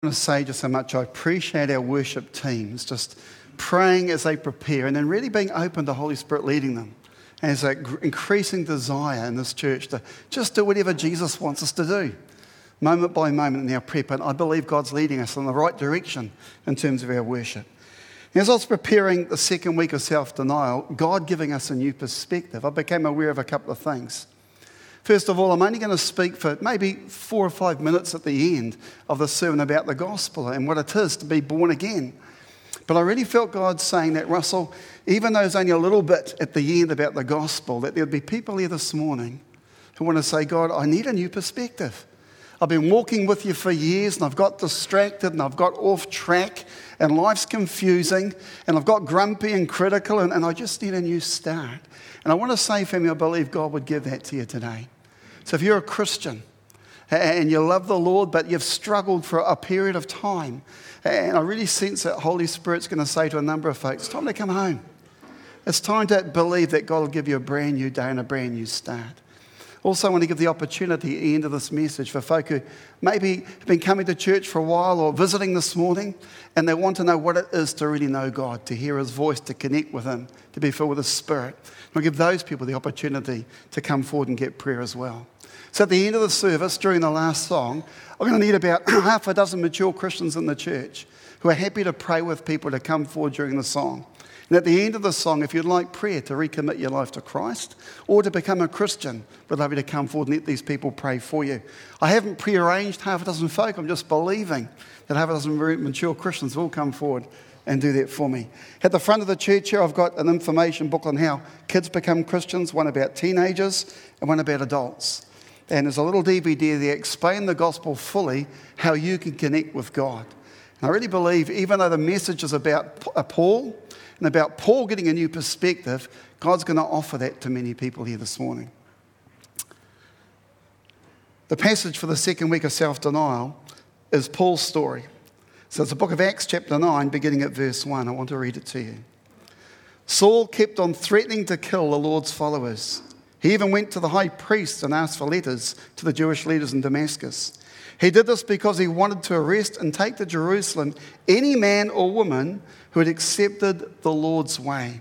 I want to say just how much I appreciate our worship teams just praying as they prepare and then really being open to Holy Spirit leading them. And there's an increasing desire in this church to just do whatever Jesus wants us to do, moment by moment in our prep. And I believe God's leading us in the right direction in terms of our worship. As I was preparing the second week of self-denial, God giving us a new perspective, I became aware of a couple of things. First of all, I'm only going to speak for maybe 4 or 5 minutes at the end of the sermon about the gospel and what it is to be born again. But I really felt God saying that, Russell, even though there's only a little bit at the end about the gospel, that there'd be people here this morning who want to say, God, I need a new perspective. I've been walking with you for years and I've got distracted and I've got off track and life's confusing and I've got grumpy and critical and I just need a new start. And I want to say, family, I believe God would give that to you today. So if you're a Christian and you love the Lord, but you've struggled for a period of time, and I really sense that Holy Spirit's going to say to a number of folks, it's time to come home. It's time to believe that God will give you a brand new day and a brand new start. Also, I want to give the opportunity at the end of this message for folk who maybe have been coming to church for a while or visiting this morning, and they want to know what it is to really know God, to hear His voice, to connect with Him, to be filled with His Spirit. I'll give those people the opportunity to come forward and get prayer as well. So at the end of the service, during the last song, I'm going to need about half a dozen mature Christians in the church who are happy to pray with people to come forward during the song. And at the end of the song, if you'd like prayer to recommit your life to Christ or to become a Christian, we'd love you to come forward and let these people pray for you. I haven't prearranged half a dozen folk. I'm just believing that half a dozen very mature Christians will come forward and do that for me. At the front of the church here, I've got an information book on how kids become Christians, one about teenagers and one about adults. And there's a little DVD that explains the gospel fully, how you can connect with God. And I really believe, even though the message is about Paul and about Paul getting a new perspective, God's going to offer that to many people here this morning. The passage for the second week of self-denial is Paul's story. So it's the book of Acts chapter 9, beginning at verse 1. I want to read it to you. Saul kept on threatening to kill the Lord's followers. He even went to the high priest and asked for letters to the Jewish leaders in Damascus. He did this because he wanted to arrest and take to Jerusalem any man or woman who had accepted the Lord's way.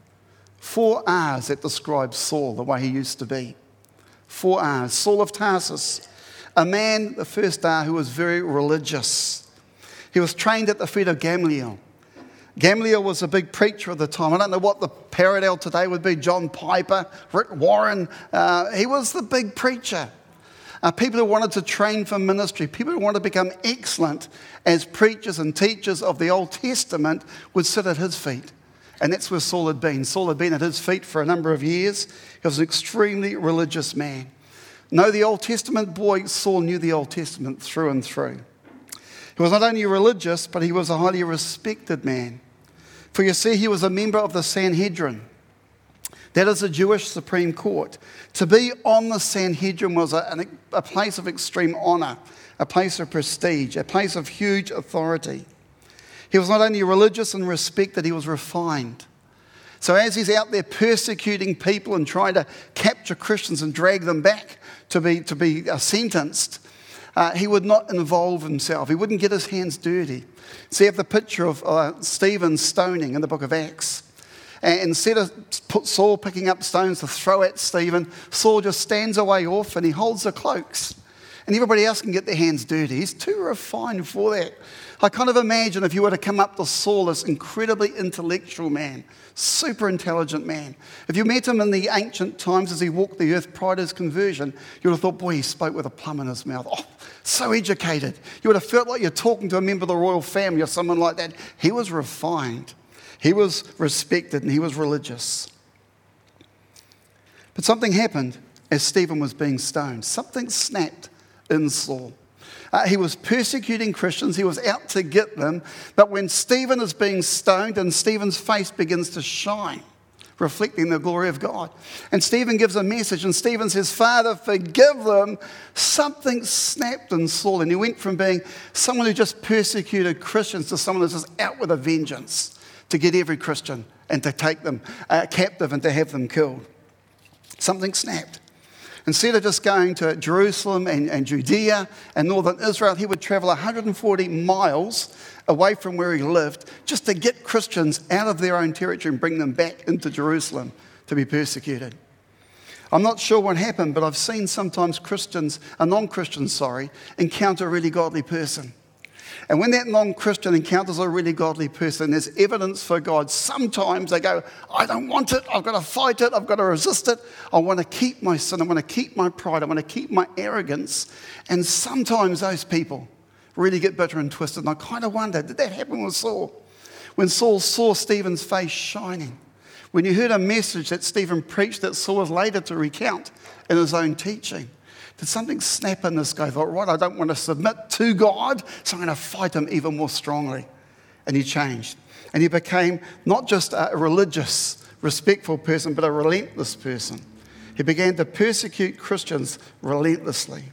4 R's that describe Saul, the way he used to be. 4 R's. Saul of Tarsus, a man, the first R, who was very religious. He was trained at the feet of Gamaliel. Gamaliel was a big preacher at the time. I don't know what the parallel today would be. John Piper, Rick Warren. He was the big preacher. People who wanted to train for ministry, people who wanted to become excellent as preachers and teachers of the Old Testament would sit at his feet. And that's where Saul had been. Saul had been at his feet for a number of years. He was an extremely religious man. Know the Old Testament? Boy, Saul knew the Old Testament through and through. He was not only religious, but he was a highly respected man. For you see, he was a member of the Sanhedrin. That is the Jewish Supreme Court. To be on the Sanhedrin was a place of extreme honor, a place of prestige, a place of huge authority. He was not only religious and respected, he was refined. So as he's out there persecuting people and trying to capture Christians and drag them back to be sentenced, he would not involve himself. He wouldn't get his hands dirty. So you have the picture of Stephen's stoning in the book of Acts. And instead of Saul picking up stones to throw at Stephen, Saul just stands away off and he holds the cloaks. And everybody else can get their hands dirty. He's too refined for that. I kind of imagine if you were to come up to Saul, this incredibly intellectual man, super intelligent man. If you met him in the ancient times as he walked the earth prior to his conversion, you would have thought, boy, he spoke with a plum in his mouth. Oh, so educated. You would have felt like you're talking to a member of the royal family or someone like that. He was refined. He was respected and he was religious. But something happened as Stephen was being stoned. Something snapped in Saul. He was persecuting Christians. He was out to get them. But when Stephen is being stoned and Stephen's face begins to shine, reflecting the glory of God. And Stephen gives a message and Stephen says, Father, forgive them. Something snapped in Saul. And he went from being someone who just persecuted Christians to someone who's just out with a vengeance to get every Christian and to take them captive and to have them killed. Something snapped. Instead of just going to Jerusalem and Judea and northern Israel, he would travel 140 miles away from where he lived just to get Christians out of their own territory and bring them back into Jerusalem to be persecuted. I'm not sure what happened, but I've seen sometimes non-Christians, encounter a really godly person. And when that non-Christian encounters a really godly person, there's evidence for God. Sometimes they go, I don't want it, I've got to fight it, I've got to resist it. I want to keep my sin, I want to keep my pride, I want to keep my arrogance. And sometimes those people really get bitter and twisted. And I kind of wonder, did that happen with Saul? When Saul saw Stephen's face shining, when you heard a message that Stephen preached that Saul was later to recount in his own teaching, did something snap in this guy? He thought, right, I don't want to submit to God, so I'm going to fight him even more strongly. And he changed. And he became not just a religious, respectful person, but a relentless person. He began to persecute Christians relentlessly.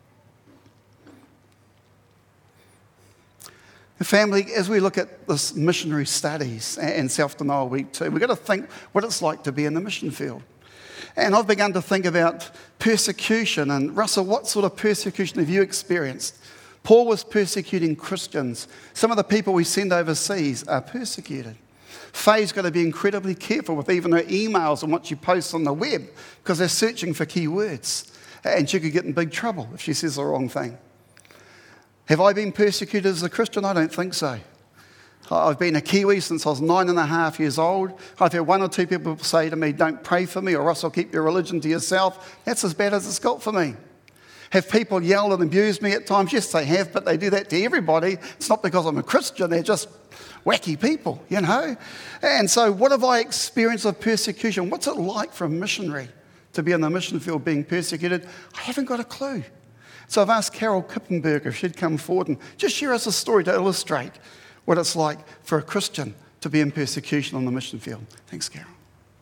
Family, as we look at this missionary studies and Self-Denial Week 2, we've got to think what it's like to be in the mission field. And I've begun to think about persecution. And Russell, what sort of persecution have you experienced? Paul was persecuting Christians. Some of the people we send overseas are persecuted. Faye's got to be incredibly careful with even her emails and what she posts on the web because they're searching for keywords. And she could get in big trouble if she says the wrong thing. Have I been persecuted as a Christian? I don't think so. I've been a Kiwi since I was 9.5 years old. I've had one or two people say to me, don't pray for me, or Russell, keep your religion to yourself. That's as bad as it's got for me. Have people yelled and abused me at times? Yes, they have, but they do that to everybody. It's not because I'm a Christian, they're just wacky people, you know. And so what have I experienced of persecution? What's it like for a missionary to be in the mission field being persecuted? I haven't got a clue. So I've asked Carol Kippenberger if she'd come forward and just share us a story to illustrate what it's like for a Christian to be in persecution on the mission field. Thanks, Carol.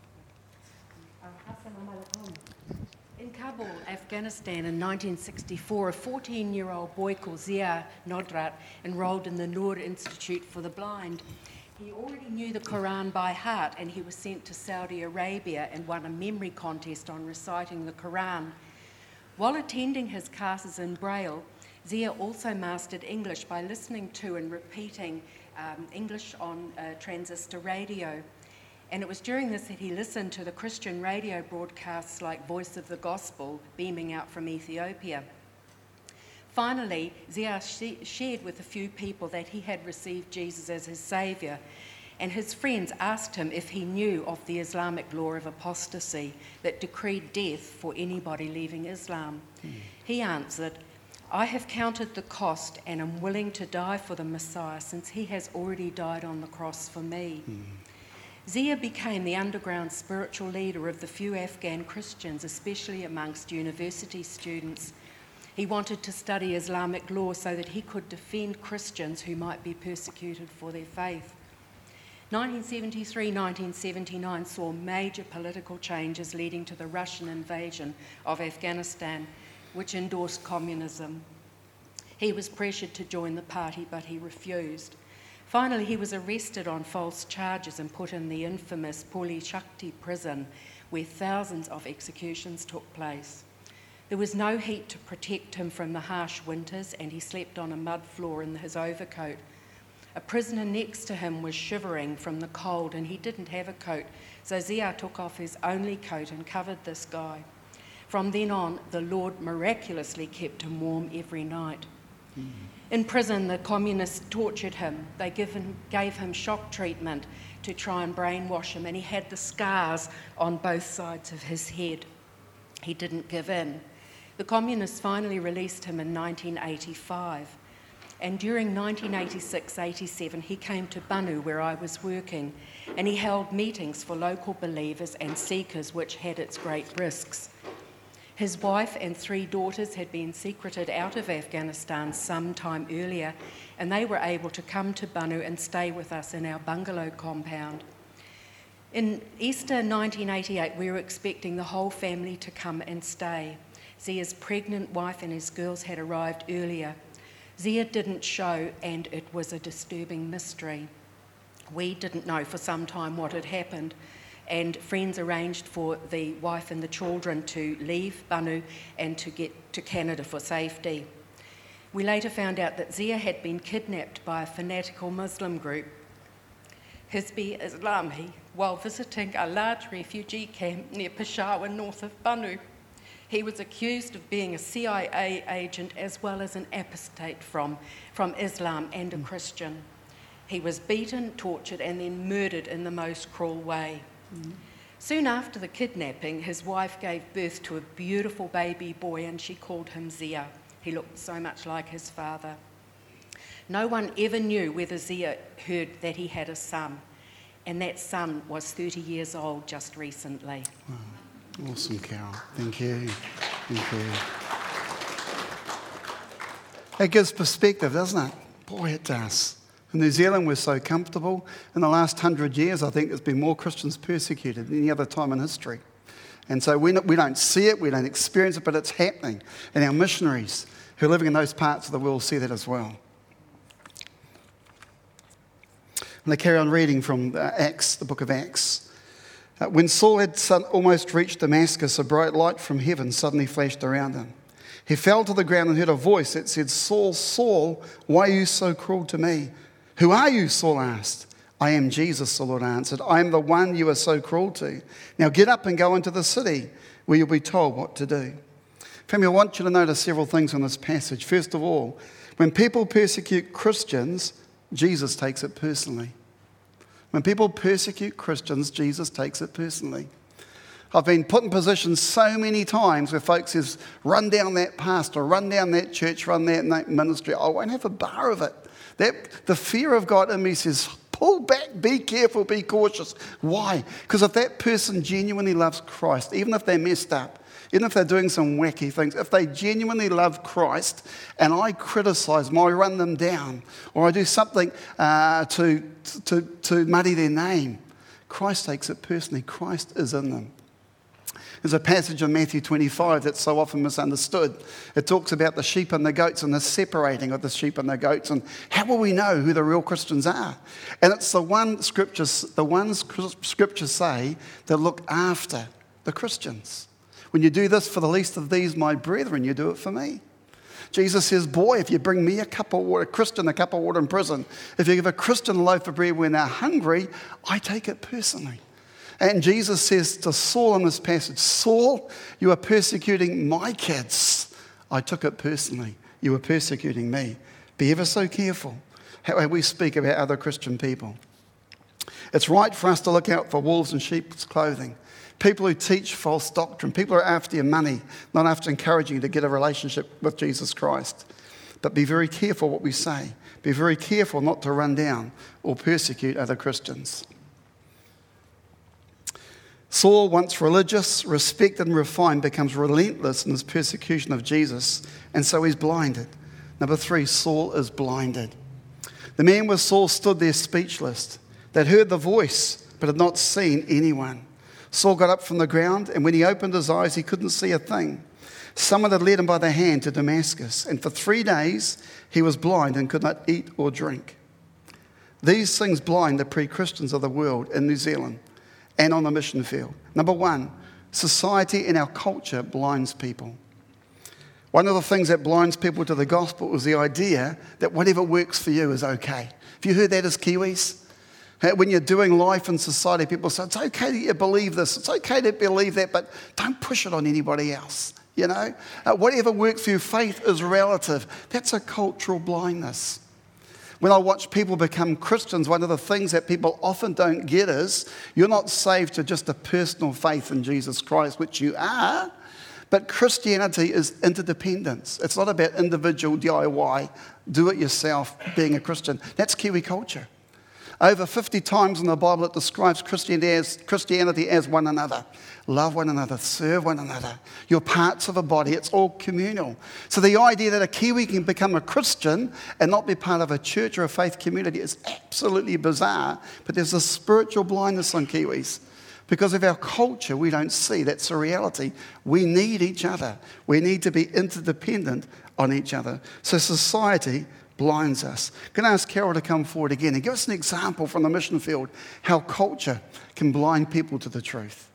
In Kabul, Afghanistan in 1964, a 14-year-old boy called Zia Nodrat enrolled in the Noor Institute for the Blind. He already knew the Quran by heart, and he was sent to Saudi Arabia and won a memory contest on reciting the Quran. While attending his classes in Braille, Zia also mastered English by listening to and repeating English on transistor radio. And it was during this that he listened to the Christian radio broadcasts like Voice of the Gospel beaming out from Ethiopia. Finally, Zia shared with a few people that he had received Jesus as his saviour, and his friends asked him if he knew of the Islamic law of apostasy that decreed death for anybody leaving Islam. He answered, I have counted the cost and am willing to die for the Messiah since he has already died on the cross for me. Zia became the underground spiritual leader of the few Afghan Christians, especially amongst university students. He wanted to study Islamic law so that he could defend Christians who might be persecuted for their faith. 1973-1979 saw major political changes leading to the Russian invasion of Afghanistan, which endorsed communism. He was pressured to join the party, but he refused. Finally, he was arrested on false charges and put in the infamous Puli Shakti prison, where thousands of executions took place. There was no heat to protect him from the harsh winters, and he slept on a mud floor in his overcoat. A prisoner next to him was shivering from the cold, and he didn't have a coat, so Zia took off his only coat and covered this guy. From then on, the Lord miraculously kept him warm every night. In prison, the communists tortured him. They gave him shock treatment to try and brainwash him, and he had the scars on both sides of his head. He didn't give in. The communists finally released him in 1985. And during 1986-87, he came to Banu, where I was working, and he held meetings for local believers and seekers, which had its great risks. His wife and 3 daughters had been secreted out of Afghanistan some time earlier, and they were able to come to Banu and stay with us in our bungalow compound. In Easter 1988, we were expecting the whole family to come and stay. Zia's pregnant wife and his girls had arrived earlier. Zia didn't show, and it was a disturbing mystery. We didn't know for some time what had happened. and friends arranged for the wife and the children to leave Banu and to get to Canada for safety. We later found out that Zia had been kidnapped by a fanatical Muslim group, Hizb Islami, while visiting a large refugee camp near Peshawar, north of Banu. He was accused of being a CIA agent as well as an apostate from Islam and a Christian. He was beaten, tortured, and then murdered in the most cruel way. Soon after the kidnapping, his wife gave birth to a beautiful baby boy, and she called him Zia. He looked so much like his father. No one ever knew whether Zia heard that he had a son, and that son was 30 years old just recently. Wow. Awesome, Carol. Thank you. Thank you. It gives perspective, doesn't it? Boy, it does. In New Zealand, we're so comfortable. In the last 100 years, I think there's been more Christians persecuted than any other time in history. And so we don't see it, we don't experience it, but it's happening. And our missionaries who are living in those parts of the world see that as well. And I carry on reading from Acts, the book of Acts. When Saul had almost reached Damascus, a bright light from heaven suddenly flashed around him. He fell to the ground and heard a voice that said, "Saul, Saul, why are you so cruel to me?" "Who are you?" Saul asked. "I am Jesus," the Lord answered. "I am the one you are so cruel to. Now get up and go into the city where you'll be told what to do." Family, I want you to notice several things on this passage. First of all, when people persecute Christians, Jesus takes it personally. When people persecute Christians, Jesus takes it personally. I've been put in positions so many times where folks says, "Run down that pastor, run down that church, run that ministry." I won't have a bar of it. The fear of God in me says, pull back, be careful, be cautious. Why? Because if that person genuinely loves Christ, even if they're messed up, even if they're doing some wacky things, if they genuinely love Christ and I criticize them, or I run them down, or I do something to muddy their name, Christ takes it personally. Christ is in them. There's a passage in Matthew 25 that's so often misunderstood. It talks about the sheep and the goats and the separating of the sheep and the goats, and how will we know who the real Christians are? And it's the one scriptures say that look after the Christians. When you do this for the least of these, my brethren, you do it for me. Jesus says, boy, if you bring me a cup of water, a Christian a cup of water in prison, if you give a Christian a loaf of bread when they're hungry, I take it personally. And Jesus says to Saul in this passage, "Saul, you are persecuting my kids. I took it personally. You were persecuting me." Be ever so careful how we speak about other Christian people. It's right for us to look out for wolves in sheep's clothing. People who teach false doctrine. People who are after your money, not after encouraging you to get a relationship with Jesus Christ. But be very careful what we say. Be very careful not to run down or persecute other Christians. Saul, once religious, respected and refined, becomes relentless in his persecution of Jesus, and so he's blinded. Number 3, Saul is blinded. The man with Saul stood there speechless. They'd heard the voice, but had not seen anyone. Saul got up from the ground, and when he opened his eyes, he couldn't see a thing. Someone had led him by the hand to Damascus, and for 3 days he was blind and could not eat or drink. These things blind the pre-Christians of the world in New Zealand and on the mission field. Number 1, society and our culture blinds people. One of the things that blinds people to the gospel is the idea that whatever works for you is okay. Have you heard that as Kiwis? When you're doing life in society, people say, it's okay that you believe this, it's okay to believe that, but don't push it on anybody else. You know, whatever works for you, faith is relative. That's a cultural blindness. When I watch people become Christians, one of the things that people often don't get is you're not saved to just a personal faith in Jesus Christ, which you are, but Christianity is interdependence. It's not about individual DIY, do it yourself, being a Christian. That's Kiwi culture. Over 50 times in the Bible it describes Christianity as one another. Love one another, serve one another. You're parts of a body, it's all communal. So the idea that a Kiwi can become a Christian and not be part of a church or a faith community is absolutely bizarre, but there's a spiritual blindness on Kiwis. Because of our culture, we don't see that's a reality. We need each other. We need to be interdependent on each other. So society blinds us. I'm going to ask Carol to come forward again and give us an example from the mission field how culture can blind people to the truth.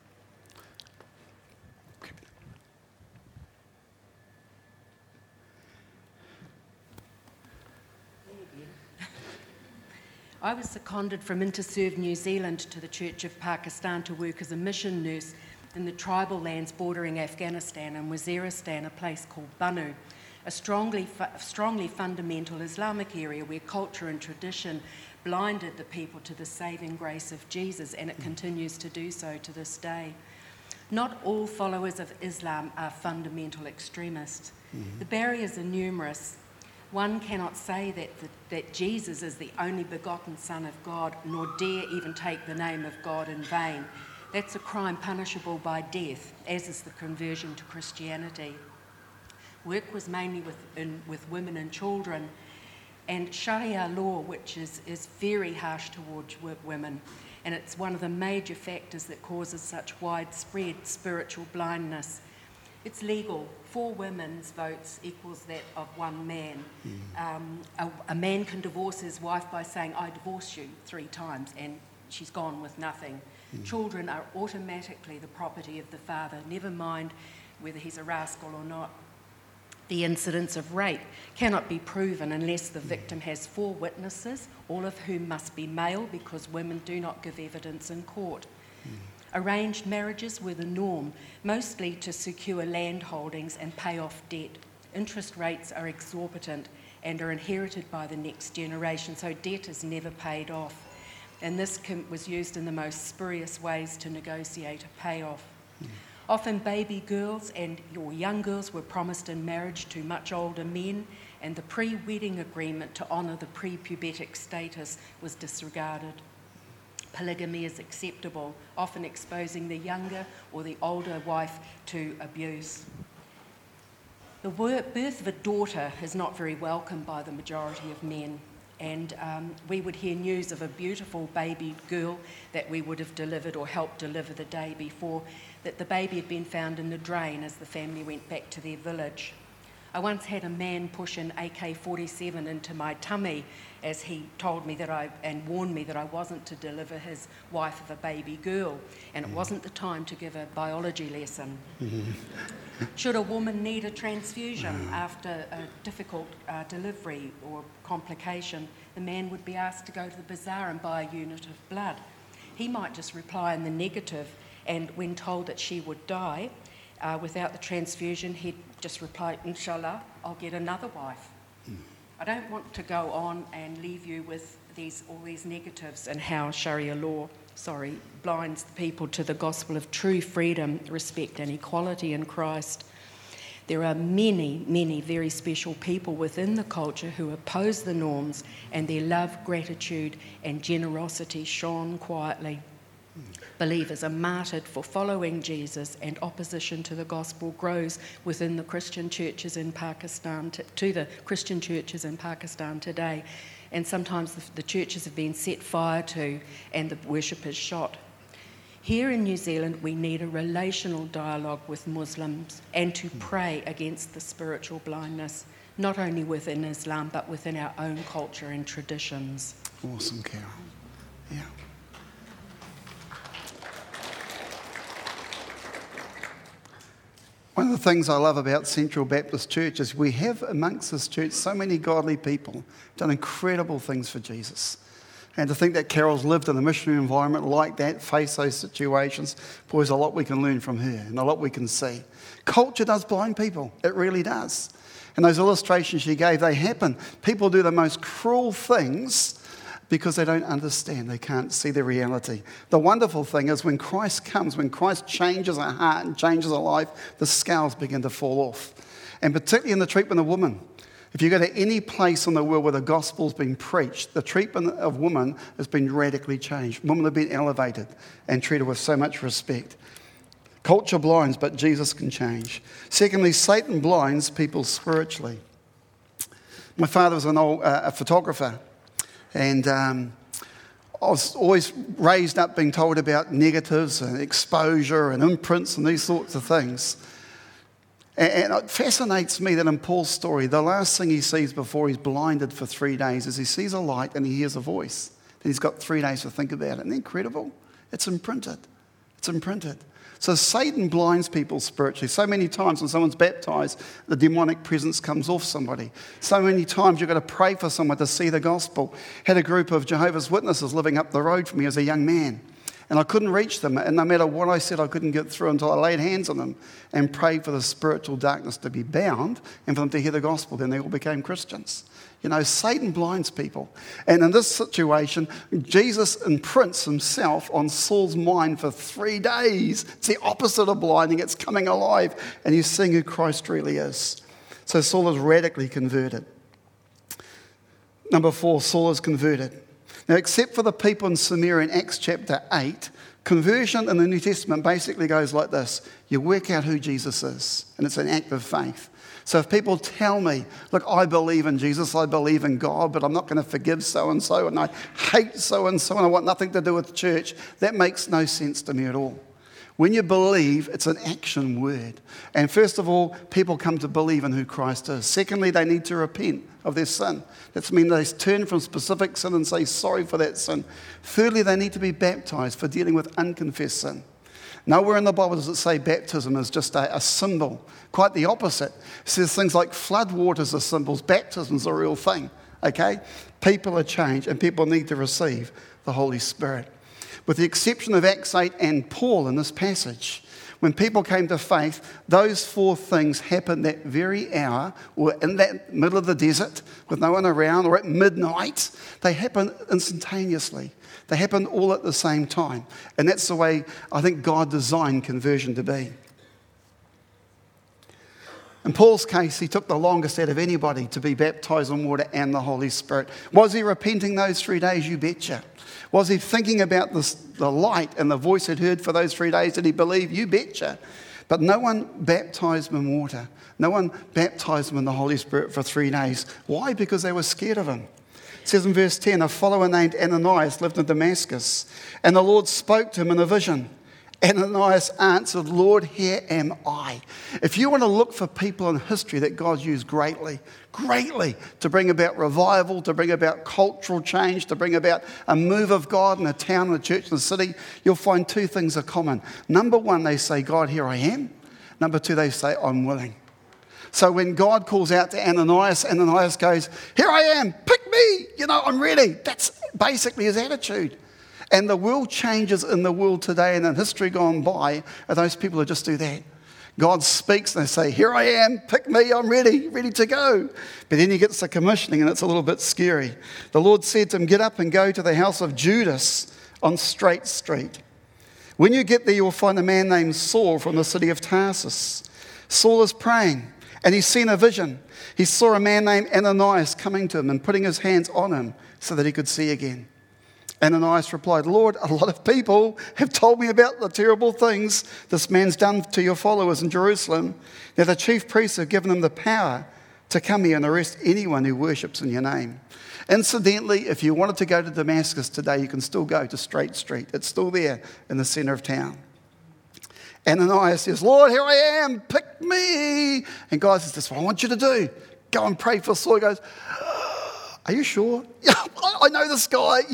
I was seconded from Interserve New Zealand to the Church of Pakistan to work as a mission nurse in the tribal lands bordering Afghanistan and Waziristan, a place called Bannu, a strongly fundamental Islamic area where culture and tradition blinded the people to the saving grace of Jesus, and it continues to do so to this day. Not all followers of Islam are fundamental extremists. The barriers are numerous. One cannot say that Jesus is the only begotten Son of God, nor dare even take the name of God in vain. That's a crime punishable by death, as is the conversion to Christianity. Work was mainly with women and children, and Sharia law, which is very harsh towards women, and it's one of the major factors that causes such widespread spiritual blindness. It's legal. 4 women's votes equals that of 1 man. A man can divorce his wife by saying, "I divorce you," 3 times, and she's gone with nothing. Children are automatically the property of the father, never mind whether he's a rascal or not. The incidence of rape cannot be proven unless the victim has 4 witnesses, all of whom must be male because women do not give evidence in court. Arranged marriages were the norm, mostly to secure land holdings and pay off debt. Interest rates are exorbitant and are inherited by the next generation, so debt is never paid off. And this was used in the most spurious ways to negotiate a payoff. Often baby girls or young girls were promised in marriage to much older men, and the pre-wedding agreement to honour the pre-pubertic status was disregarded. Polygamy is acceptable, often exposing the younger or the older wife to abuse. The birth of a daughter is not very welcome by the majority of men, and we would hear news of a beautiful baby girl that we would have delivered or helped deliver the day before, that the baby had been found in the drain as the family went back to their village. I once had a man push an AK-47 into my tummy as he told me and warned me that I wasn't to deliver his wife of a baby girl, and it wasn't the time to give a biology lesson. Should a woman need a transfusion after a difficult delivery or complication, the man would be asked to go to the bazaar and buy a unit of blood. He might just reply in the negative, and when told that she would die without the transfusion, he'd just reply, "Inshallah, I'll get another wife." I don't want to go on and leave you with all these negatives and how Sharia law, blinds the people to the gospel of true freedom, respect and equality in Christ. There are many, many very special people within the culture who oppose the norms, and their love, gratitude and generosity shone quietly. Believers are martyred for following Jesus, and opposition to the gospel grows within the Christian churches in Pakistan, to the Christian churches in Pakistan today. And sometimes the churches have been set fire to and the worshippers shot. Here in New Zealand, we need a relational dialogue with Muslims and to pray against the spiritual blindness, not only within Islam, but within our own culture and traditions. Awesome, Carol. Yeah. One of the things I love about Central Baptist Church is we have amongst this church so many godly people, done incredible things for Jesus. And to think that Carol's lived in a missionary environment like that, faced those situations, boy, there's a lot we can learn from her and a lot we can see. Culture does blind people. It really does. And those illustrations she gave, they happen. People do the most cruel things because they don't understand. They can't see the reality. The wonderful thing is when Christ comes, when Christ changes our heart and changes our life, the scales begin to fall off. And particularly in the treatment of women. If you go to any place in the world where the gospel's been preached, the treatment of women has been radically changed. Women have been elevated and treated with so much respect. Culture blinds, but Jesus can change. Secondly, Satan blinds people spiritually. My father was a photographer. And I was always raised up being told about negatives and exposure and imprints and these sorts of things. And it fascinates me that in Paul's story, the last thing he sees before he's blinded for 3 days is he sees a light and he hears a voice. Then he's got 3 days to think about it. Isn't that incredible? It's imprinted. It's imprinted. So Satan blinds people spiritually. So many times when someone's baptized, the demonic presence comes off somebody. So many times you've got to pray for someone to see the gospel. Had a group of Jehovah's Witnesses living up the road from me as a young man. And I couldn't reach them. And no matter what I said, I couldn't get through until I laid hands on them and prayed for the spiritual darkness to be bound and for them to hear the gospel. Then they all became Christians. You know, Satan blinds people. And in this situation, Jesus imprints himself on Saul's mind for 3 days. It's the opposite of blinding. It's coming alive. And he's seeing who Christ really is. So Saul is radically converted. Number 4, Saul is converted. Now, except for the people in Samaria in Acts chapter 8, conversion in the New Testament basically goes like this. You work out who Jesus is, and it's an act of faith. So if people tell me, look, I believe in Jesus, I believe in God, but I'm not going to forgive so-and-so, and I hate so-and-so, and I want nothing to do with church, that makes no sense to me at all. When you believe, it's an action word. And first of all, people come to believe in who Christ is. Secondly, they need to repent of their sin. That means they turn from specific sin and say sorry for that sin. Thirdly, they need to be baptized for dealing with unconfessed sin. Nowhere in the Bible does it say baptism is just a symbol. Quite the opposite. It says things like flood waters are symbols. Baptism is a real thing. Okay? People are changed and people need to receive the Holy Spirit. With the exception of Acts 8 and Paul in this passage, when people came to faith, those 4 things happened that very hour, or in that middle of the desert with no one around, or at midnight. They happened instantaneously. They happened all at the same time. And that's the way I think God designed conversion to be. In Paul's case, he took the longest out of anybody to be baptized in water and the Holy Spirit. Was he repenting those 3 days? You betcha. Was he thinking about the light and the voice he'd heard for those 3 days? Did he believe? You betcha. But no one baptized him in water. No one baptized him in the Holy Spirit for 3 days. Why? Because they were scared of him. It says in verse 10, a follower named Ananias lived in Damascus, and the Lord spoke to him in a vision. Ananias answered, Lord, here am I. If you want to look for people in history that God used greatly to bring about revival, to bring about cultural change, to bring about a move of God in a town, in a church, in a city, you'll find 2 things are common. Number 1, they say, God, here I am. Number 2, they say, I'm willing. So when God calls out to Ananias, Ananias goes, here I am, pick me, I'm ready. That's basically his attitude. And the world changes in the world today and in history gone by are those people who just do that. God speaks and they say, here I am, pick me, I'm ready to go. But then he gets the commissioning and it's a little bit scary. The Lord said to him, get up and go to the house of Judas on Straight Street. When you get there, you'll find a man named Saul from the city of Tarsus. Saul is praying and he's seen a vision. He saw a man named Ananias coming to him and putting his hands on him so that he could see again. Ananias replied, Lord, a lot of people have told me about the terrible things this man's done to your followers in Jerusalem. Now the chief priests have given him the power to come here and arrest anyone who worships in your name. Incidentally, if you wanted to go to Damascus today, you can still go to Straight Street. It's still there in the center of town. Ananias says, Lord, here I am, pick me. And God says, that's what I want you to do. Go and pray for Saul. He goes, are you sure? Yeah, I know this guy,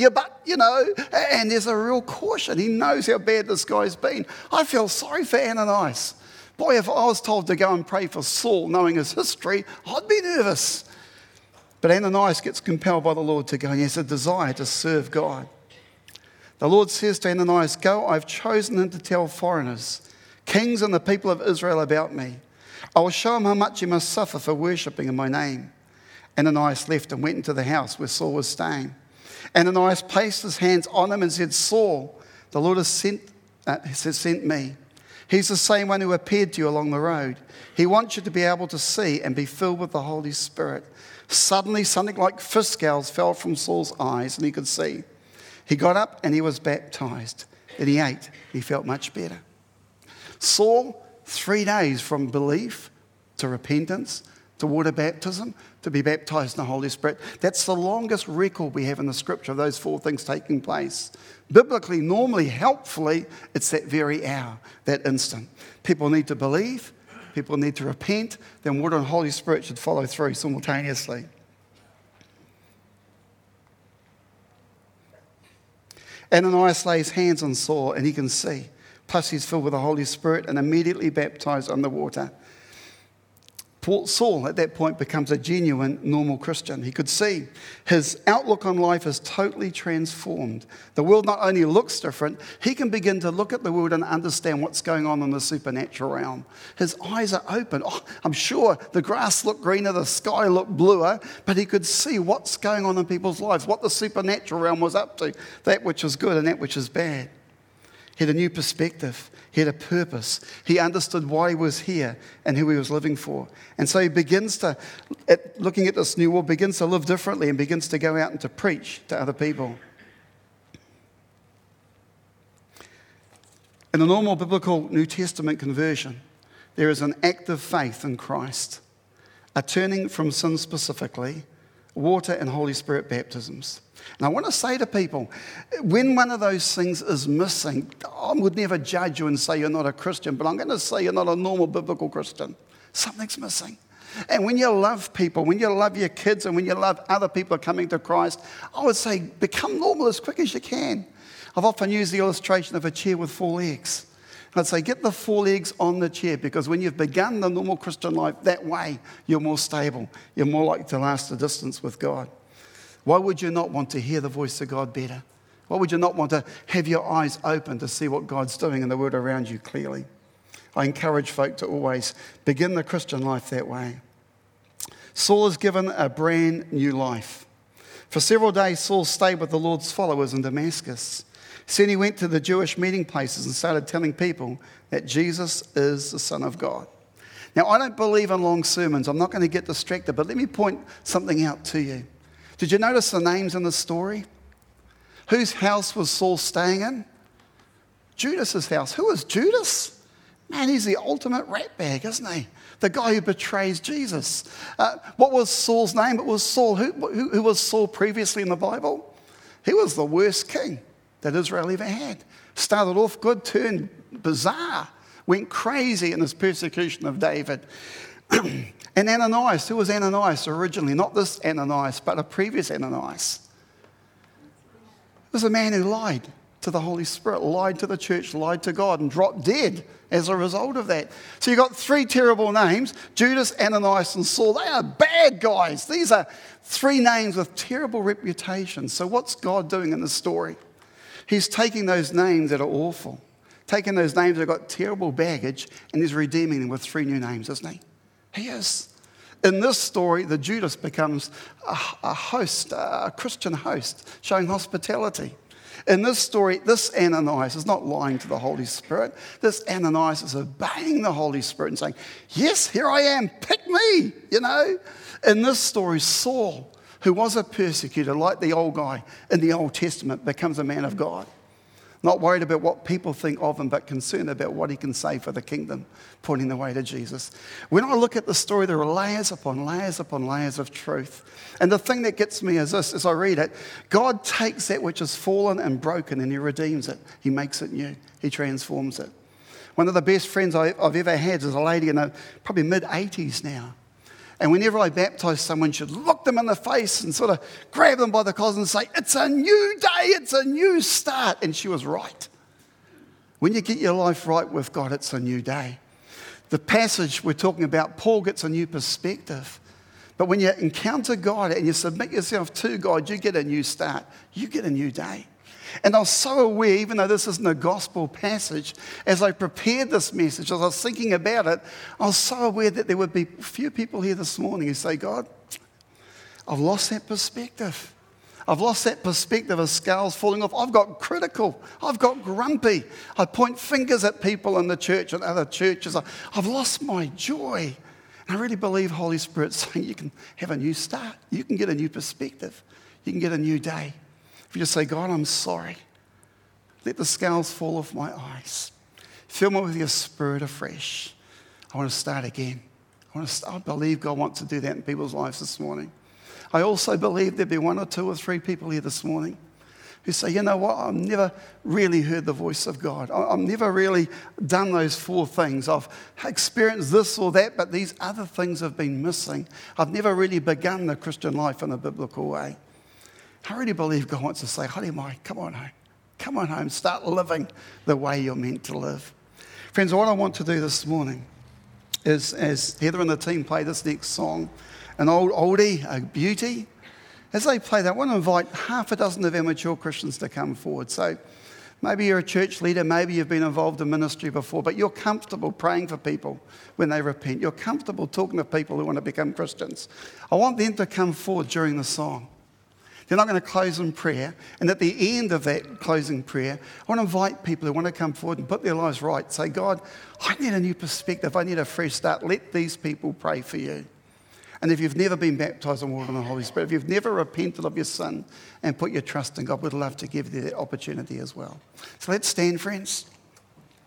and there's a real caution. He knows how bad this guy's been. I feel sorry for Ananias. Boy, if I was told to go and pray for Saul, knowing his history, I'd be nervous. But Ananias gets compelled by the Lord to go, and he has a desire to serve God. The Lord says to Ananias, go, I've chosen him to tell foreigners, kings and the people of Israel about me. I will show him how much he must suffer for worshipping in my name. Ananias left and went into the house where Saul was staying. Ananias placed his hands on him and said, Saul, the Lord has sent me. He's the same one who appeared to you along the road. He wants you to be able to see and be filled with the Holy Spirit. Suddenly, something like fish scales fell from Saul's eyes and he could see. He got up and he was baptized. Then he ate. He felt much better. Saul, 3 days from belief to repentance to water baptism, to be baptized in the Holy Spirit. That's the longest record we have in the scripture of those 4 things taking place. Biblically, normally, helpfully, it's that very hour, that instant. People need to believe, people need to repent, then water and Holy Spirit should follow through simultaneously. Ananias lays hands on Saul and he can see. Plus he's filled with the Holy Spirit and immediately baptized on the water. Saul at that point becomes a genuine, normal Christian. He could see his outlook on life is totally transformed. The world not only looks different, he can begin to look at the world and understand what's going on in the supernatural realm. His eyes are open. Oh, I'm sure the grass looked greener, the sky looked bluer, but he could see what's going on in people's lives, what the supernatural realm was up to, that which is good and that which is bad. He had a new perspective. He had a purpose. He understood why he was here and who he was living for. And so he begins to, looking at this new world, begins to live differently and begins to go out and to preach to other people. In a normal biblical New Testament conversion, there is an active faith in Christ, a turning from sin specifically, water and Holy Spirit baptisms. And I want to say to people, when one of those things is missing, I would never judge you and say you're not a Christian, but I'm going to say you're not a normal biblical Christian. Something's missing. And when you love people, when you love your kids, and when you love other people coming to Christ, I would say become normal as quick as you can. I've often used the illustration of a chair with 4 legs. I'd say get the 4 legs on the chair, because when you've begun the normal Christian life that way, you're more stable. You're more likely to last a distance with God. Why would you not want to hear the voice of God better? Why would you not want to have your eyes open to see what God's doing in the world around you clearly? I encourage folk to always begin the Christian life that way. Saul is given a brand new life. For several days, Saul stayed with the Lord's followers in Damascus. Then he went to the Jewish meeting places and started telling people that Jesus is the Son of God. Now, I don't believe in long sermons. I'm not going to get distracted, but let me point something out to you. Did you notice the names in the story? Whose house was Saul staying in? Judas's house. Who is Judas? Man, he's the ultimate ratbag, isn't he? The guy who betrays Jesus. What was Saul's name? It was Saul. Who was Saul previously in the Bible? He was the worst king that Israel ever had. Started off good, turned bizarre, went crazy in his persecution of David. And Ananias, who was Ananias originally? Not this Ananias, but a previous Ananias. He was a man who lied to the Holy Spirit, lied to the church, lied to God, and dropped dead as a result of that. So you've got 3 terrible names, Judas, Ananias, and Saul. They are bad guys. These are 3 names with terrible reputations. So what's God doing in this story? He's taking those names that are awful, taking those names that have got terrible baggage, and he's redeeming them with 3 new names, isn't he? He is. In this story, the Judas becomes a host, a Christian host, showing hospitality. In this story, this Ananias is not lying to the Holy Spirit. This Ananias is obeying the Holy Spirit and saying, yes, here I am, pick me, you know. In this story, Saul, who was a persecutor, like the old guy in the Old Testament, becomes a man of God. Not worried about what people think of him, but concerned about what he can say for the kingdom, pointing the way to Jesus. When I look at the story, there are layers upon layers upon layers of truth. And the thing that gets me is this, as I read it, God takes that which is fallen and broken and he redeems it. He makes it new. He transforms it. One of the best friends I've ever had is a lady in her probably mid-80s now. And whenever I baptize someone, she'd look them in the face and sort of grab them by the collar and say, it's a new day, it's a new start. And she was right. When you get your life right with God, it's a new day. The passage we're talking about, Paul gets a new perspective. But when you encounter God and you submit yourself to God, you get a new start. You get a new day. And I was so aware, even though this isn't a gospel passage, as I prepared this message, as I was thinking about it, I was so aware that there would be a few people here this morning who say, God, I've lost that perspective. I've lost that perspective of scales falling off. I've got critical. I've got grumpy. I point fingers at people in the church and other churches. I've lost my joy. And I really believe Holy Spirit's saying you can have a new start. You can get a new perspective. You can get a new day. If you just say, God, I'm sorry. Let the scales fall off my eyes. Fill me with your Spirit afresh. I want to start again. I believe God wants to do that in people's lives this morning. I also believe there'll be 1 or 2 or 3 people here this morning who say, you know what, I've never really heard the voice of God. I've never really done those 4 things. I've experienced this or that, but these other things have been missing. I've never really begun the Christian life in a biblical way. I really believe God wants to say, Hori mai, come on home. Come on home, start living the way you're meant to live. Friends, what I want to do this morning is, as Heather and the team play this next song, an oldie, a beauty, as they play that, I want to invite half a dozen of our mature Christians to come forward. So maybe you're a church leader, maybe you've been involved in ministry before, but you're comfortable praying for people when they repent. You're comfortable talking to people who want to become Christians. I want them to come forward during the song. They're not going to close in prayer. And at the end of that closing prayer, I want to invite people who want to come forward and put their lives right. Say, God, I need a new perspective. I need a fresh start. Let these people pray for you. And if you've never been baptised in water and the Holy Spirit, if you've never repented of your sin and put your trust in God, we'd love to give you that opportunity as well. So let's stand, friends.